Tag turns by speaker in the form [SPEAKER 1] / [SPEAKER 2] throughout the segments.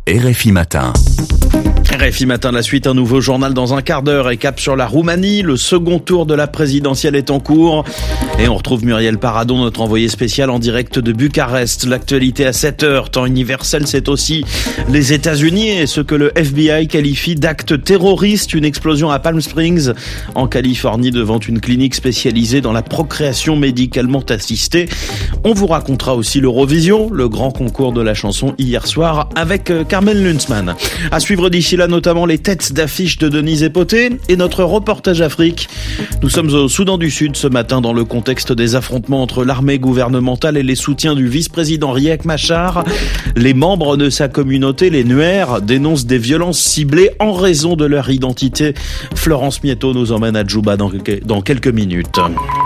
[SPEAKER 1] RFI Matin.
[SPEAKER 2] RFI Matin, la suite, un nouveau journal dans un quart d'heure et cap sur la Roumanie. Le second tour de la présidentielle est en cours. Et on retrouve Muriel Paradon, notre envoyé spécial en direct de Bucarest. L'actualité à 7h, temps universel, c'est aussi les États-Unis et ce que le FBI qualifie d'acte terroriste. Une explosion à Palm Springs, en Californie, devant une clinique spécialisée dans la procréation médicalement assistée. On vous racontera aussi l'Eurovision, le grand concours de la chanson hier soir avec Carmen Lunzmann. À suivre d'ici là, notamment les têtes d'affiche de Denise Epoté et notre reportage Afrique. Nous sommes au Soudan du Sud ce matin dans le contexte des affrontements entre l'armée gouvernementale et les soutiens du vice-président Riek Machar. Les membres de sa communauté, les Nuer, dénoncent des violences ciblées en raison de leur identité. Florence Mietto nous emmène à Djouba dans quelques minutes.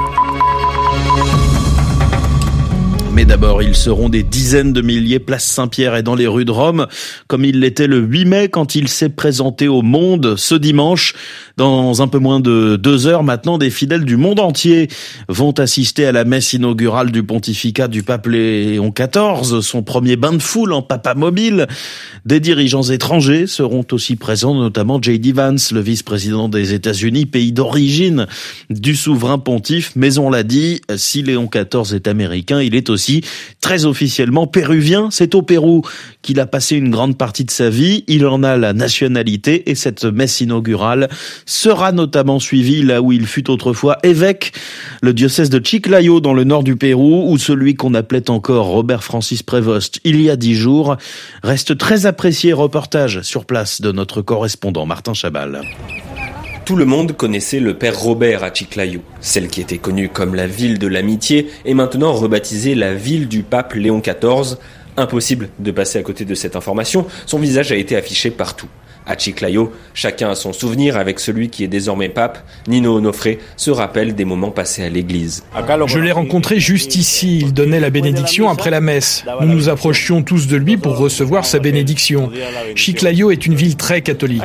[SPEAKER 2] Mais d'abord, ils seront des dizaines de milliers place Saint-Pierre et dans les rues de Rome, comme il l'était le 8 mai quand il s'est présenté au monde ce dimanche. Dans un peu moins de 2 heures maintenant, des fidèles du monde entier vont assister à la messe inaugurale du pontificat du pape Léon XIV, son premier bain de foule en papa mobile. Des dirigeants étrangers seront aussi présents, notamment J.D. Vance, le vice-président des États-Unis, pays d'origine du souverain pontife. Mais on l'a dit, si Léon XIV est américain, il est aussi très officiellement péruvien. C'est au Pérou qu'il a passé une grande partie de sa vie. Il en a la nationalité et cette messe inaugurale sera notamment suivie là où il fut autrefois évêque, le diocèse de Chiclayo dans le nord du Pérou, où celui qu'on appelait encore Robert Francis Prévost il y a 10 jours reste très apprécié. Reportage sur place de notre correspondant Martin Chabal.
[SPEAKER 3] Tout le monde connaissait le père Robert à Chiclayo. Celle qui était connue comme la ville de l'amitié est maintenant rebaptisée la ville du pape Léon XIV. Impossible de passer à côté de cette information, son visage a été affiché partout. À Chiclayo, chacun a son souvenir avec celui qui est désormais pape. Nino Onofré se rappelle des moments passés à l'église.
[SPEAKER 4] Je l'ai rencontré juste ici, il donnait la bénédiction après la messe. Nous nous approchions tous de lui pour recevoir sa bénédiction. Chiclayo est une ville très catholique.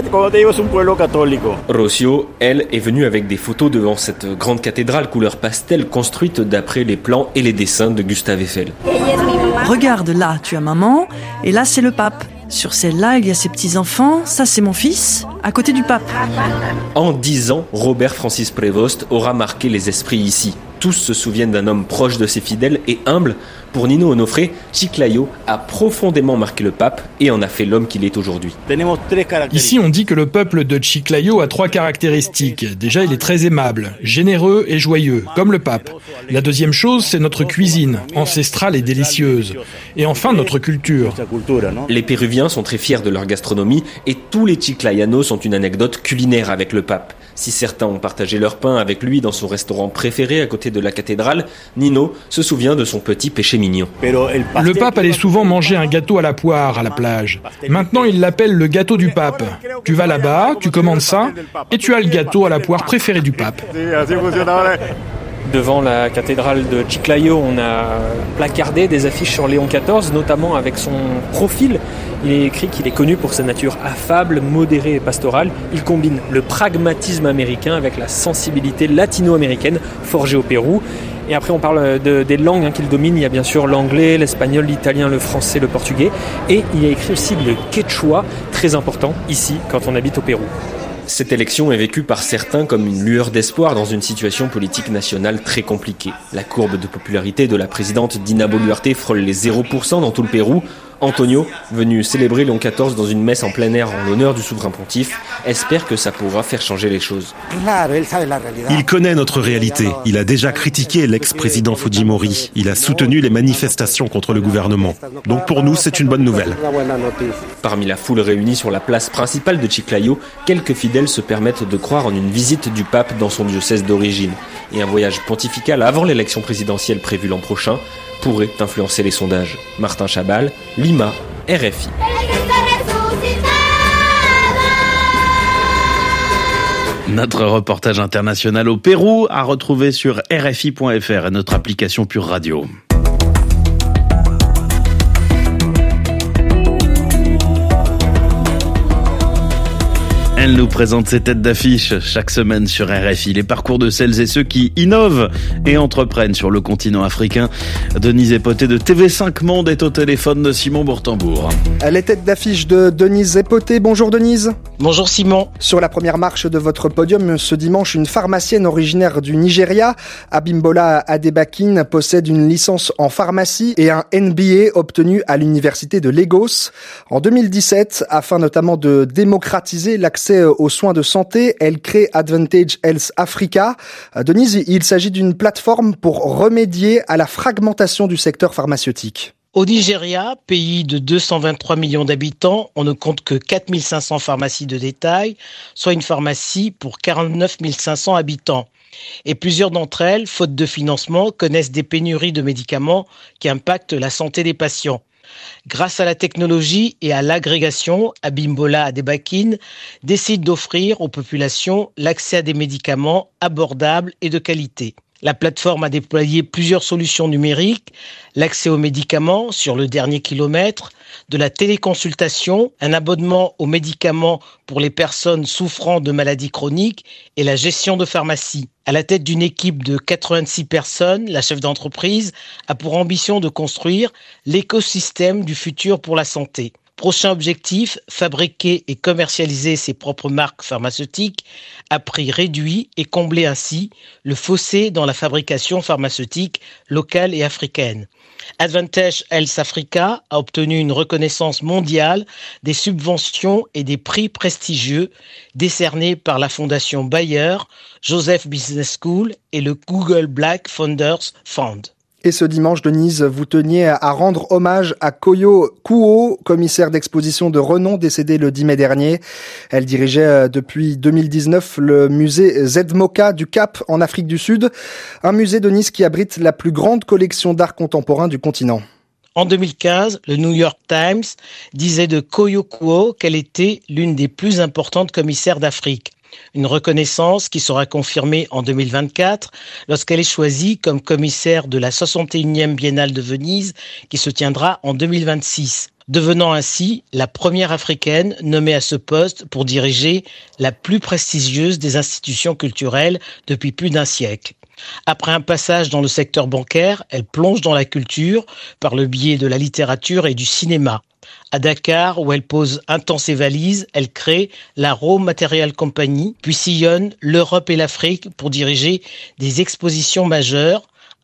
[SPEAKER 3] Rocio, elle, est venue avec des photos devant cette grande cathédrale couleur pastel construite d'après les plans et les dessins de Gustave Eiffel.
[SPEAKER 5] Regarde là, tu as maman, et là c'est le pape. Sur celle-là, il y a ses petits-enfants, ça c'est mon fils, à côté du pape.
[SPEAKER 3] En 10 ans, Robert Francis Prévost aura marqué les esprits ici. Tous se souviennent d'un homme proche de ses fidèles et humble. Pour Nino Onofré, Chiclayo a profondément marqué le pape et en a fait l'homme qu'il est aujourd'hui.
[SPEAKER 4] Ici, on dit que le peuple de Chiclayo a 3 caractéristiques. Déjà, il est très aimable, généreux et joyeux, comme le pape. La deuxième chose, c'est notre cuisine, ancestrale et délicieuse. Et enfin, notre culture.
[SPEAKER 3] Les Péruviens sont très fiers de leur gastronomie et tous les Chiclayanos ont une anecdote culinaire avec le pape. Si certains ont partagé leur pain avec lui dans son restaurant préféré à côté de la cathédrale, Nino se souvient de son petit péché mignon.
[SPEAKER 4] Le pape allait souvent manger un gâteau à la poire à la plage. Maintenant, il l'appelle le gâteau du pape. Tu vas là-bas, tu commandes ça, et tu as le gâteau à la poire préféré du pape.
[SPEAKER 6] Devant la cathédrale de Chiclayo, on a placardé des affiches sur Léon XIV, notamment avec son profil. Il est écrit qu'il est connu pour sa nature affable, modérée et pastorale. Il combine le pragmatisme américain avec la sensibilité latino-américaine forgée au Pérou. Et après, on parle des langues qu'il domine. Il y a bien sûr l'anglais, l'espagnol, l'italien, le français, le portugais. Et il a écrit aussi le quechua, très important ici quand on habite au Pérou.
[SPEAKER 3] Cette élection est vécue par certains comme une lueur d'espoir dans une situation politique nationale très compliquée. La courbe de popularité de la présidente Dina Boluarte frôle les 0% dans tout le Pérou. Antonio, venu célébrer Léon XIV dans une messe en plein air en l'honneur du souverain pontife, espère que ça pourra faire changer les choses.
[SPEAKER 7] Il connaît notre réalité. Il a déjà critiqué l'ex-président Fujimori. Il a soutenu les manifestations contre le gouvernement. Donc pour nous, c'est une bonne nouvelle.
[SPEAKER 3] Parmi la foule réunie sur la place principale de Chiclayo, quelques fidèles se permettent de croire en une visite du pape dans son diocèse d'origine. Et un voyage pontifical avant l'élection présidentielle prévue l'an prochain pourrait influencer les sondages. Martin Chabal, Lima, RFI.
[SPEAKER 2] Notre reportage international au Pérou à retrouver sur RFI.fr et notre application Pure Radio. Elle nous présente ses têtes d'affiche chaque semaine sur RFI, les parcours de celles et ceux qui innovent et entreprennent sur le continent africain. Denise Epoté de TV5 Monde est au téléphone de Simon Bourtambour.
[SPEAKER 1] Les têtes d'affiche de Denise Epoté. Bonjour Denise.
[SPEAKER 8] Bonjour Simon.
[SPEAKER 1] Sur la première marche de votre podium ce dimanche, une pharmacienne originaire du Nigeria, Abimbola Adebakin, possède une licence en pharmacie et un MBA obtenu à l'université de Lagos. En 2017, afin notamment de démocratiser l'accès aux soins de santé, elle crée Advantage Health Africa. Denise, il s'agit d'une plateforme pour remédier à la fragmentation du secteur pharmaceutique.
[SPEAKER 8] Au Nigeria, pays de 223 millions d'habitants, on ne compte que 4500 pharmacies de détail, soit une pharmacie pour 49 500 habitants. Et plusieurs d'entre elles, faute de financement, connaissent des pénuries de médicaments qui impactent la santé des patients. Grâce à la technologie et à l'agrégation, Abimbola Adebakin décide d'offrir aux populations l'accès à des médicaments abordables et de qualité. La plateforme a déployé plusieurs solutions numériques, l'accès aux médicaments sur le dernier kilomètre, de la téléconsultation, un abonnement aux médicaments pour les personnes souffrant de maladies chroniques et la gestion de pharmacie. À la tête d'une équipe de 86 personnes, la chef d'entreprise a pour ambition de construire l'écosystème du futur pour la santé. Prochain objectif, fabriquer et commercialiser ses propres marques pharmaceutiques à prix réduit et combler ainsi le fossé dans la fabrication pharmaceutique locale et africaine. Advantage Health Africa a obtenu une reconnaissance mondiale, des subventions et des prix prestigieux décernés par la Fondation Bayer, Joseph Business School et le Google Black Founders Fund.
[SPEAKER 1] Et ce dimanche, Denise, vous teniez à rendre hommage à Koyo Kuo, commissaire d'exposition de renom décédé le 10 mai dernier. Elle dirigeait depuis 2019 le musée ZMOCA du Cap en Afrique du Sud. Un musée, Denise, qui abrite la plus grande collection d'art contemporain du continent.
[SPEAKER 8] En 2015, le New York Times disait de Koyo Kuo qu'elle était l'une des plus importantes commissaires d'Afrique. Une reconnaissance qui sera confirmée en 2024 lorsqu'elle est choisie comme commissaire de la 61e Biennale de Venise qui se tiendra en 2026, devenant ainsi la première africaine nommée à ce poste pour diriger la plus prestigieuse des institutions culturelles depuis plus d'un siècle. Après un passage dans le secteur bancaire, elle plonge dans la culture par le biais de la littérature et du cinéma. À Dakar, où elle pose un temps ses valises, elle crée la Raw Material Company, puis sillonne l'Europe et l'Afrique pour diriger des expositions majeures,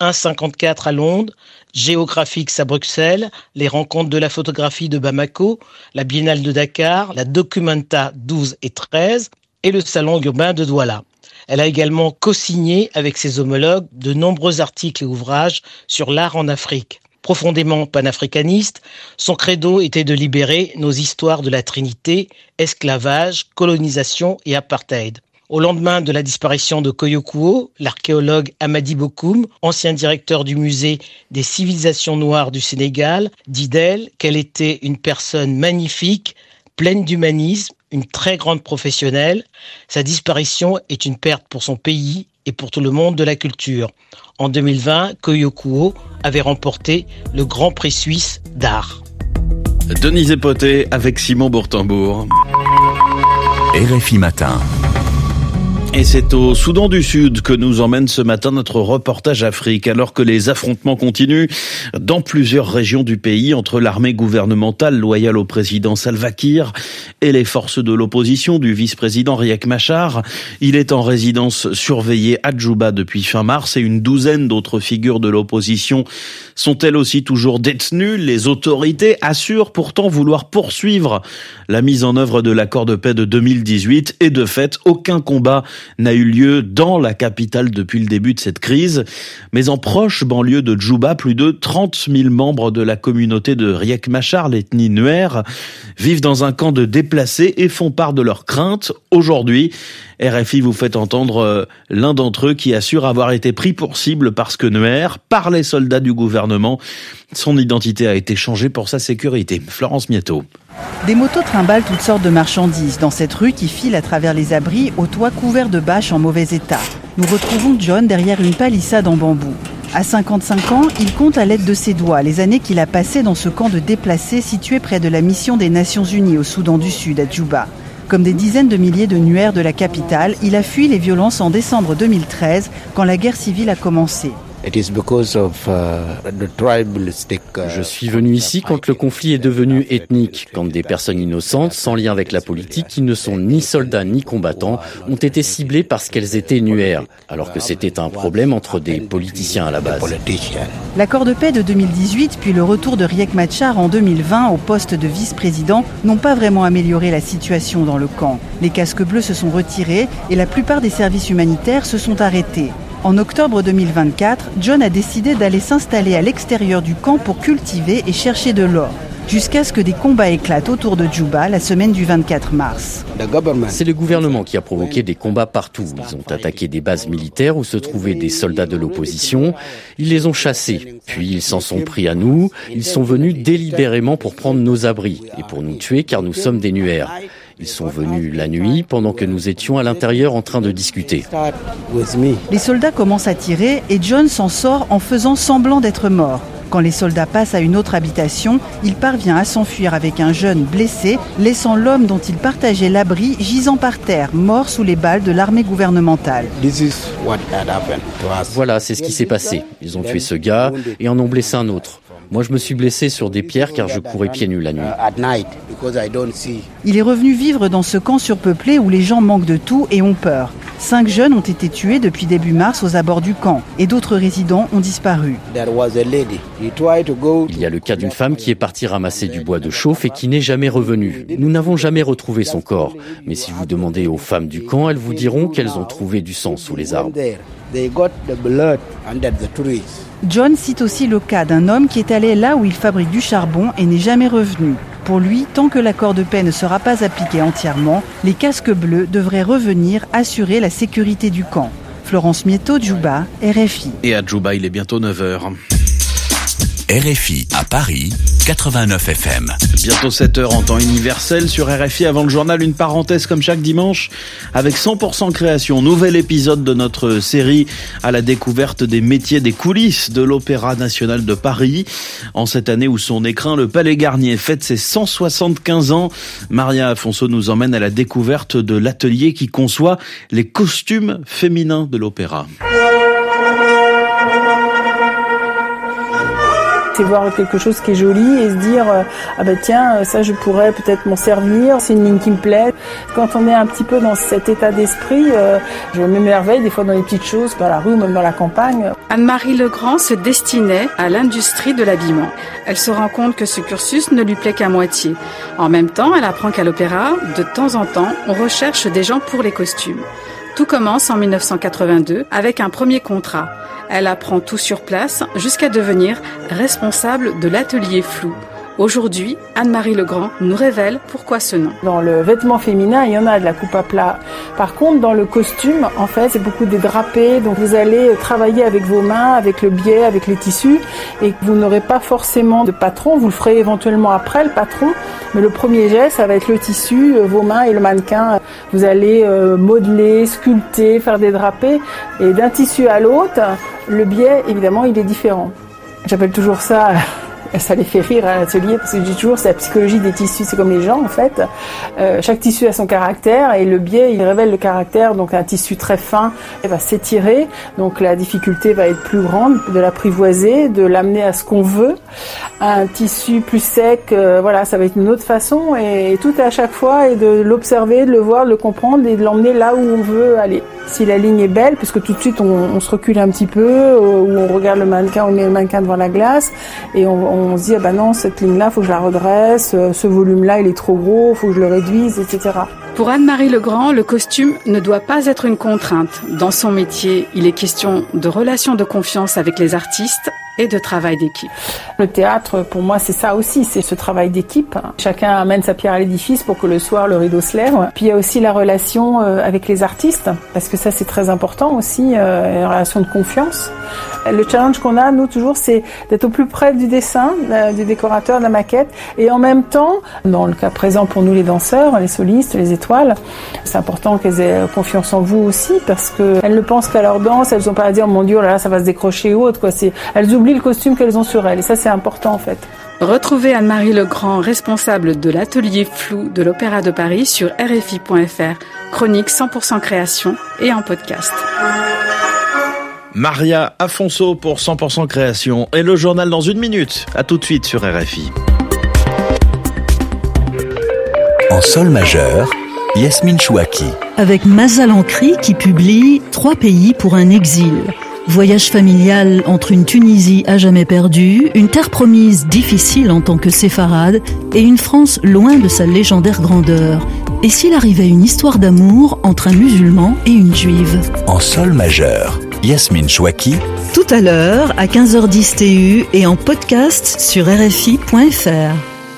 [SPEAKER 8] 1,54 à Londres, Géographics à Bruxelles, les rencontres de la photographie de Bamako, la Biennale de Dakar, la Documenta 12 et 13 et le Salon urbain de Douala. Elle a également co-signé avec ses homologues de nombreux articles et ouvrages sur l'art en Afrique. Profondément panafricaniste, son credo était de libérer nos histoires de la Trinité, esclavage, colonisation et apartheid. Au lendemain de la disparition de Koyo Kuo, l'archéologue Amadi Bokoum, ancien directeur du musée des civilisations noires du Sénégal, dit d'elle qu'elle était une personne magnifique, pleine d'humanisme, une très grande professionnelle. Sa disparition est une perte pour son pays et pour tout le monde de la culture. En 2020, Koyo Kuo avait remporté le Grand Prix suisse d'art.
[SPEAKER 2] Denise Epoté avec Simon Bourtambour.
[SPEAKER 9] RFI Matin.
[SPEAKER 2] Et c'est au Soudan du Sud que nous emmène ce matin notre reportage Afrique, alors que les affrontements continuent dans plusieurs régions du pays entre l'armée gouvernementale loyale au président Salva Kiir et les forces de l'opposition du vice-président Riek Machar. Il est en résidence surveillée à Djouba depuis fin mars et une douzaine d'autres figures de l'opposition sont elles aussi toujours détenues. Les autorités assurent pourtant vouloir poursuivre la mise en œuvre de l'accord de paix de 2018 et de fait, aucun combat n'a eu lieu dans la capitale depuis le début de cette crise. Mais en proche banlieue de Djouba, plus de 30 000 membres de la communauté de Riek Machar, l'ethnie Nuer, vivent dans un camp de déplacés et font part de leurs craintes. Aujourd'hui, RFI vous fait entendre l'un d'entre eux qui assure avoir été pris pour cible parce que Nuer, par les soldats du gouvernement, son identité a été changée pour sa sécurité. Florence Mietto.
[SPEAKER 10] Des motos trimballent toutes sortes de marchandises dans cette rue qui file à travers les abris aux toits couverts de bâches en mauvais état. Nous retrouvons John derrière une palissade en bambou. À 55 ans, il compte à l'aide de ses doigts les années qu'il a passées dans ce camp de déplacés situé près de la mission des Nations Unies au Soudan du Sud, à Djouba. Comme des dizaines de milliers de Nuer de la capitale, il a fui les violences en décembre 2013, quand la guerre civile a commencé.
[SPEAKER 11] Je suis venu ici quand le conflit est devenu ethnique, quand des personnes innocentes, sans lien avec la politique, qui ne sont ni soldats ni combattants, ont été ciblées parce qu'elles étaient Nuer, alors que c'était un problème entre des politiciens à la base.
[SPEAKER 10] L'accord de paix de 2018, puis le retour de Riek Machar en 2020 au poste de vice-président, n'ont pas vraiment amélioré la situation dans le camp. Les casques bleus se sont retirés et la plupart des services humanitaires se sont arrêtés. En octobre 2024, John a décidé d'aller s'installer à l'extérieur du camp pour cultiver et chercher de l'or, jusqu'à ce que des combats éclatent autour de Djouba la semaine du 24 mars.
[SPEAKER 11] C'est le gouvernement qui a provoqué des combats partout. Ils ont attaqué des bases militaires où se trouvaient des soldats de l'opposition. Ils les ont chassés, puis ils s'en sont pris à nous. Ils sont venus délibérément pour prendre nos abris et pour nous tuer car nous sommes des Nuer. Ils sont venus la nuit pendant que nous étions à l'intérieur en train de discuter.
[SPEAKER 10] Les soldats commencent à tirer et John s'en sort en faisant semblant d'être mort. Quand les soldats passent à une autre habitation, il parvient à s'enfuir avec un jeune blessé, laissant l'homme dont il partageait l'abri gisant par terre, mort sous les balles de l'armée gouvernementale.
[SPEAKER 11] Voilà, c'est ce qui s'est passé. Ils ont tué ce gars et en ont blessé un autre. Moi, je me suis blessé sur des pierres car je courais pieds nus la nuit.
[SPEAKER 10] Il est revenu vivre dans ce camp surpeuplé où les gens manquent de tout et ont peur. 5 jeunes ont été tués depuis début mars aux abords du camp et d'autres résidents ont disparu.
[SPEAKER 11] Il y a le cas d'une femme qui est partie ramasser du bois de chauffe et qui n'est jamais revenue. Nous n'avons jamais retrouvé son corps. Mais si vous demandez aux femmes du camp, elles vous diront qu'elles ont trouvé du sang sous les arbres.
[SPEAKER 10] John cite aussi le cas d'un homme qui est allé là où il fabrique du charbon et n'est jamais revenu. Pour lui, tant que l'accord de paix ne sera pas appliqué entièrement, les casques bleus devraient revenir assurer la sécurité du camp. Florence Mietto, Djouba, RFI.
[SPEAKER 2] Et à Djouba, il est bientôt 9h.
[SPEAKER 9] RFI à Paris, 89 FM.
[SPEAKER 2] Bientôt 7h en temps universel sur RFI. Avant le journal, une parenthèse comme chaque dimanche avec 100% création. Nouvel épisode de notre série à la découverte des métiers des coulisses de l'Opéra national de Paris. En cette année où son écrin, le Palais Garnier, fête ses 175 ans, Maria Afonso nous emmène à la découverte de l'atelier qui conçoit les costumes féminins de l'opéra.
[SPEAKER 12] C'est voir quelque chose qui est joli et se dire ah ben tiens, ça je pourrais peut-être m'en servir, c'est une ligne qui me plaît. Quand on est un petit peu dans cet état d'esprit, je m'émerveille des fois dans les petites choses, dans la rue ou même dans la campagne.
[SPEAKER 13] Anne-Marie Legrand se destinait à l'industrie de l'habillement. Elle se rend compte que ce cursus ne lui plaît qu'à moitié. En même temps, elle apprend qu'à l'opéra, de temps en temps, on recherche des gens pour les costumes. Tout commence en 1982 avec un premier contrat. Elle apprend tout sur place jusqu'à devenir responsable de l'atelier flou. Aujourd'hui, Anne-Marie Legrand nous révèle pourquoi ce nom.
[SPEAKER 12] Dans le vêtement féminin, il y en a de la coupe à plat. Par contre, dans le costume, en fait, c'est beaucoup des drapés. Donc vous allez travailler avec vos mains, avec le biais, avec les tissus. Et vous n'aurez pas forcément de patron. Vous le ferez éventuellement après, le patron. Mais le premier geste, ça va être le tissu, vos mains et le mannequin. Vous allez modeler, sculpter, faire des drapés. Et d'un tissu à l'autre, le biais, évidemment, il est différent. J'appelle toujours ça... Ça les fait rire à l'atelier parce que je dis toujours c'est la psychologie des tissus, c'est comme les gens en fait. Chaque tissu a son caractère et le biais il révèle le caractère. Donc un tissu très fin va s'étirer, donc la difficulté va être plus grande de l'apprivoiser, de l'amener à ce qu'on veut. Un tissu plus sec, voilà, ça va être une autre façon et tout à chaque fois et de l'observer, de le voir, de le comprendre et de l'emmener là où on veut aller. Si la ligne est belle, puisque tout de suite on se recule un petit peu, ou on regarde le mannequin, on met le mannequin devant la glace et on se dit ah ben non, cette ligne-là, faut que je la redresse, ce volume-là, il est trop gros, faut que je le réduise, etc.
[SPEAKER 13] Pour Anne-Marie Legrand, le costume ne doit pas être une contrainte. Dans son métier, il est question de relations de confiance avec les artistes et de travail d'équipe.
[SPEAKER 12] Le théâtre, pour moi, c'est ça aussi, c'est ce travail d'équipe. Chacun amène sa pierre à l'édifice pour que le soir, le rideau se lève. Puis il y a aussi la relation avec les artistes, parce que ça, c'est très important aussi, une relation de confiance. Le challenge qu'on a, nous, toujours, c'est d'être au plus près du dessin, du décorateur, de la maquette, et en même temps, dans le cas présent pour nous les danseurs, les solistes, les étoiles, c'est important qu'elles aient confiance en vous aussi, parce qu'elles ne pensent qu'à leur danse, elles n'ont pas à dire, oh mon Dieu, là, ça va se décrocher ou autre, quoi. Elles oublient le costume qu'elles ont sur elles, et ça, c'est important, en fait.
[SPEAKER 13] Retrouvez Anne-Marie Legrand, responsable de l'atelier flou de l'Opéra de Paris sur RFI.fr, chronique 100% création et en podcast.
[SPEAKER 2] Maria Afonso pour 100% création et le journal dans 1 minute. À tout de suite sur RFI.
[SPEAKER 9] En sol majeur, Yasmine Chouaki.
[SPEAKER 14] Avec Mazal Ankri qui publie 3 pays pour un exil. Voyage familial entre une Tunisie à jamais perdue, une terre promise difficile en tant que séfarade et une France loin de sa légendaire grandeur. Et s'il arrivait une histoire d'amour entre un musulman et une juive?
[SPEAKER 9] En sol majeur, Yasmine Chouaki.
[SPEAKER 14] Tout à l'heure, à 15h10 TU et en podcast sur RFI.fr.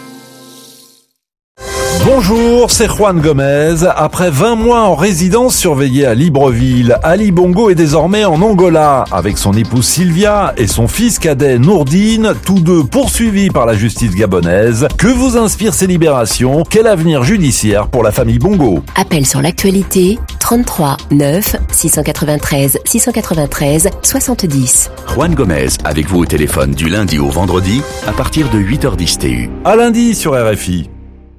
[SPEAKER 15] Bonjour, c'est Juan Gomez. Après 20 mois en résidence surveillée à Libreville, Ali Bongo est désormais en Angola avec son épouse Sylvia et son fils cadet Nourdine, tous deux poursuivis par la justice gabonaise. Que vous inspirent ces libérations? Quel avenir judiciaire pour la famille Bongo?
[SPEAKER 16] Appel sur l'actualité 33 9 693 693 70.
[SPEAKER 9] Juan Gomez avec vous au téléphone du lundi au vendredi à partir de 8h10 TU.
[SPEAKER 15] À lundi sur RFI.